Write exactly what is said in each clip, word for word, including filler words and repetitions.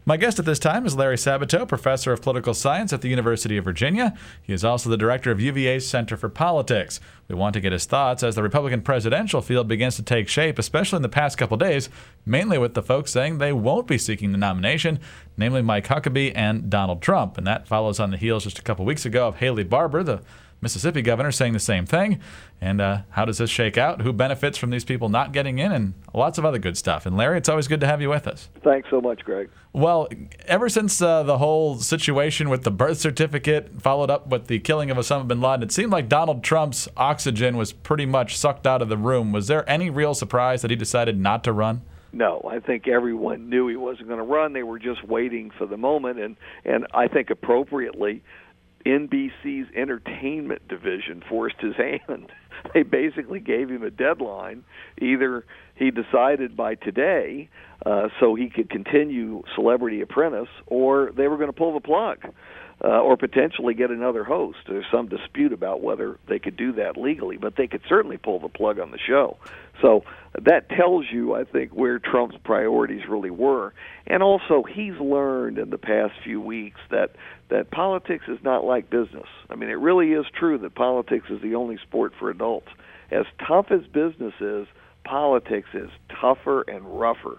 My guest at this time is Larry Sabato, professor of political science at the University of Virginia. He is also the director of U V A's Center for Politics. We want to get his thoughts as the Republican presidential field begins to take shape, especially in the past couple days, mainly with the folks saying they won't be seeking the nomination, namely Mike Huckabee and Donald Trump. And that follows on the heels just a couple weeks ago of Haley Barbour, the Mississippi governor, saying the same thing. And uh, how does this shake out? Who benefits from these people not getting in? And lots of other good stuff. And Larry, it's always good to have you with us. Thanks so much, Greg. Well, ever since uh, the whole situation with the birth certificate followed up with the killing of Osama bin Laden, it seemed like Donald Trump's oxygen was pretty much sucked out of the room. Was there any real surprise that he decided not to run? No, I think everyone knew he wasn't going to run. They were just waiting for the moment. And, and I think appropriately, N B C's entertainment division forced his hand. They basically gave him a deadline. Either he decided by today uh, so he could continue Celebrity Apprentice, or they were going to pull the plug uh, or potentially get another host. There's some dispute about whether they could do that legally, but they could certainly pull the plug on the show. So that tells you, I think, where Trump's priorities really were. And also, he's learned in the past few weeks that, that politics is not like business. I mean, it really is true that politics is the only sport for adults. As tough as business is, politics is tougher and rougher.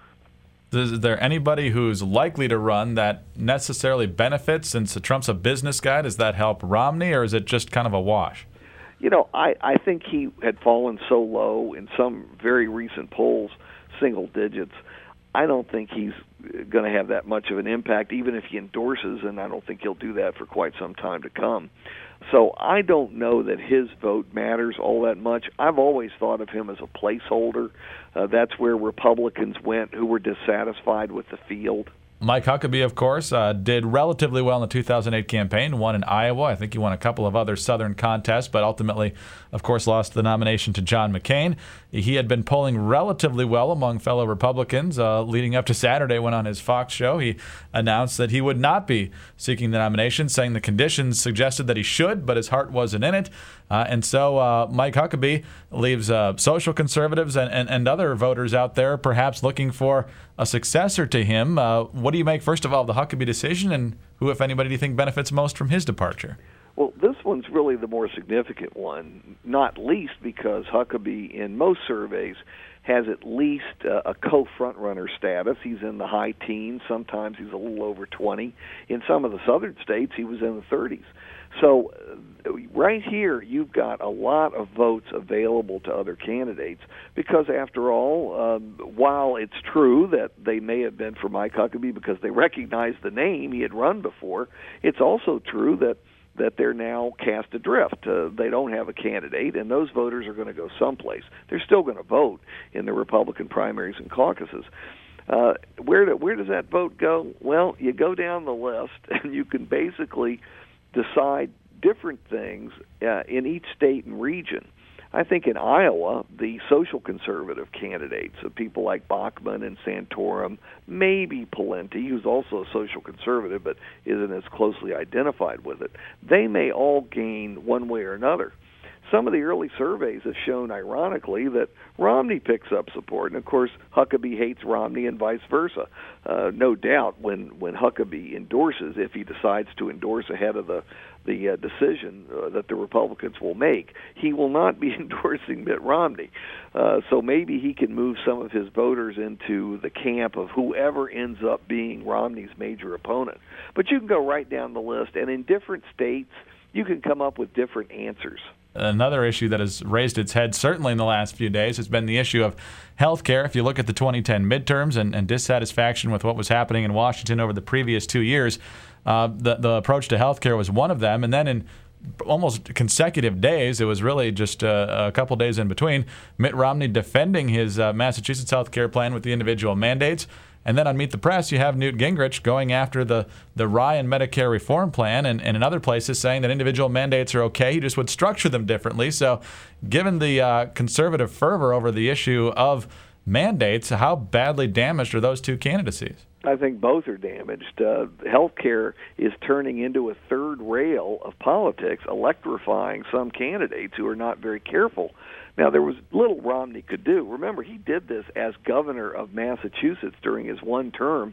Is there anybody who's likely to run that necessarily benefits? Since Trump's a business guy, does that help Romney, or is it just kind of a wash? You know, I, I think he had fallen so low in some very recent polls, single digits. I don't think he's going to have that much of an impact, even if he endorses, and I don't think he'll do that for quite some time to come. So I don't know that his vote matters all that much. I've always thought of him as a placeholder. Uh, that's where Republicans went who were dissatisfied with the field. Mike Huckabee, of course, uh, did relatively well in the two thousand eight campaign, won in Iowa. I think he won a couple of other Southern contests, but ultimately, of course, lost the nomination to John McCain. He had been polling relatively well among fellow Republicans. Uh, leading up to Saturday, when on his Fox show, he announced that he would not be seeking the nomination, saying the conditions suggested that he should, but his heart wasn't in it. Uh, and so uh, Mike Huckabee leaves uh, social conservatives and, and, and other voters out there perhaps looking for a successor to him. Uh, what do you make, first of all, of the Huckabee decision, and who, if anybody, do you think benefits most from his departure? Well, this one's really the more significant one, not least because Huckabee, in most surveys, has at least uh, a co-frontrunner status. He's in the high teens. Sometimes he's a little over twenty. In some of the southern states, he was in the thirties. So uh, right here, you've got a lot of votes available to other candidates because, after all, um, while it's true that they may have been for Mike Huckabee because they recognized the name, he had run before, it's also true that that they're now cast adrift. Uh, they don't have a candidate, and those voters are going to go someplace. They're still going to vote in the Republican primaries and caucuses. Uh, where do, where does that vote go? Well, you go down the list, and you can basically decide different things uh, in each state and region. I think in Iowa, the social conservative candidates, so people like Bachmann and Santorum, maybe Pawlenty, who's also a social conservative but isn't as closely identified with it, they may all gain one way or another. Some of the early surveys have shown, ironically, that Romney picks up support. And, of course, Huckabee hates Romney and vice versa. Uh, no doubt when, when Huckabee endorses, if he decides to endorse ahead of the, the uh, decision uh, that the Republicans will make, he will not be endorsing Mitt Romney. Uh, so maybe he can move some of his voters into the camp of whoever ends up being Romney's major opponent. But you can go right down the list, and in different states, you can come up with different answers. Another issue that has raised its head, certainly in the last few days, has been the issue of health care. If you look at the twenty ten midterms and, and dissatisfaction with what was happening in Washington over the previous two years, uh, the, the approach to health care was one of them. And then in almost consecutive days, it was really just uh, a couple days in between, Mitt Romney defending his uh, Massachusetts health care plan with the individual mandates. And then on Meet the Press, you have Newt Gingrich going after the, the Ryan Medicare reform plan, and, and in other places saying that individual mandates are okay. He just would structure them differently. So given the uh, conservative fervor over the issue of mandates, how badly damaged are those two candidacies? I think both are damaged. Uh, healthcare is turning into a third rail of politics, electrifying some candidates who are not very careful. Now, there was little Romney could do. Remember, he did this as governor of Massachusetts during his one term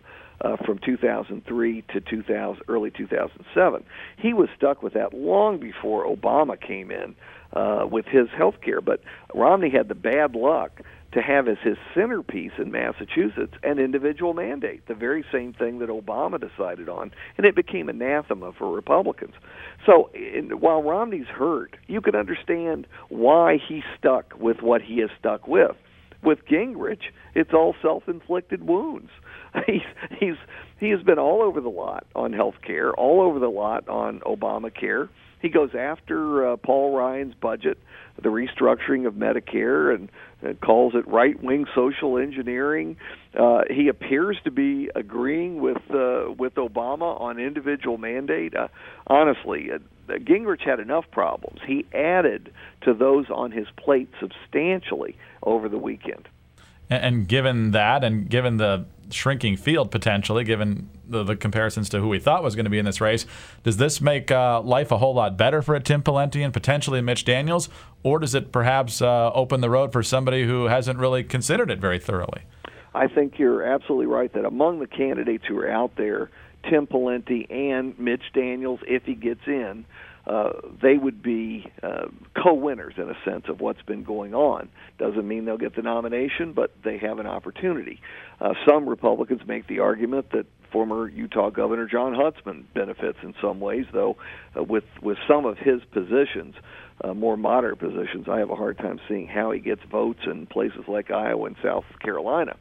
uh, from two thousand three to two thousand, early two thousand seven. He was stuck with that long before Obama came in uh, with his health care. But Romney had the bad luck to have as his centerpiece in Massachusetts an individual mandate, the very same thing that Obama decided on, and it became anathema for Republicans. So in, while Romney's hurt, you can understand why he's stuck with what he is stuck with. With Gingrich, it's all self-inflicted wounds. He's he's he has been all over the lot on health care, all over the lot on Obamacare. He goes after uh, Paul Ryan's budget, the restructuring of Medicare, and uh, calls it right-wing social engineering. Uh, he appears to be agreeing with uh, with Obama on individual mandate. Uh, honestly, uh, Gingrich had enough problems. He added to those on his plate substantially over the weekend. And, and given that, and given the shrinking field potentially, given the, the comparisons to who we thought was going to be in this race, does this make uh, life a whole lot better for a Tim Pawlenty and potentially Mitch Daniels, or does it perhaps uh, open the road for somebody who hasn't really considered it very thoroughly? I think you're absolutely right that among the candidates who are out there, Tim Pawlenty and Mitch Daniels, if he gets in, uh, they would be uh, co-winners in a sense of what's been going on. Doesn't mean they'll get the nomination, but they have an opportunity. Uh, some Republicans make the argument that former Utah Governor John Huntsman benefits in some ways, though uh, with, with some of his positions, uh, more moderate positions, I have a hard time seeing how he gets votes in places like Iowa and South Carolina.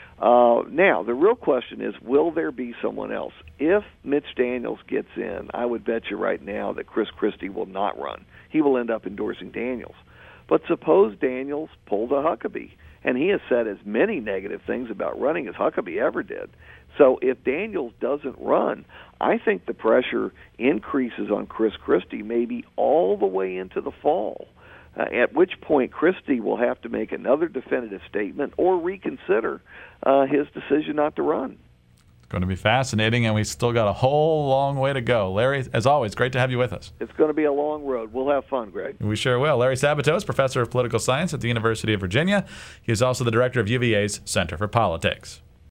Uh, now, the real question is, will there be someone else? If Mitch Daniels gets in, I would bet you right now that Chris Christie will not run. He will end up endorsing Daniels. But suppose Daniels pulled a Huckabee, and he has said as many negative things about running as Huckabee ever did. So if Daniels doesn't run, I think the pressure increases on Chris Christie maybe all the way into the fall. Uh, at which point Christie will have to make another definitive statement or reconsider uh, his decision not to run. It's going to be fascinating, and we still got a whole long way to go. Larry, as always, great to have you with us. It's going to be a long road. We'll have fun, Greg. We sure will. Larry Sabato is professor of political science at the University of Virginia. He is also the director of U V A's Center for Politics.